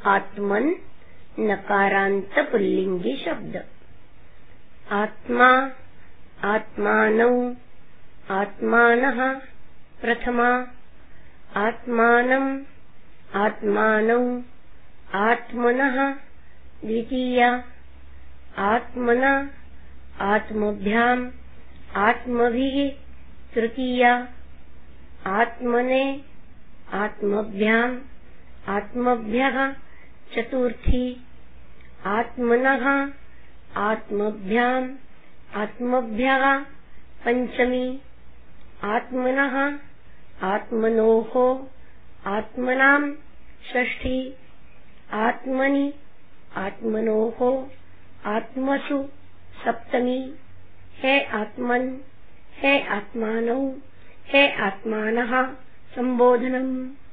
आत्मन नकारांत पुल्लिंगी शब्द। आत्मा, आत्मानौ, आत्मानः प्रथमा, आत्मानं, आत्मानौ, आत्मनः द्वितीया, आत्मना, आत्मभ्याम्, आत्मभिः तृतीया, आत्मने, आत्मभ्याम्, आत्मभ्यः चतुर्थी, आत्मनः, आत्मभ्याम्, आत्मभ्यः पंचमी, आत्मनः, आत्मनोः, आत्मनां षष्ठी, आत्मनि, आत्मनोः, आत्मसु सप्तमी। हे आत्मन, हे आत्मानौ, हे आत्मानः संबोधनम्।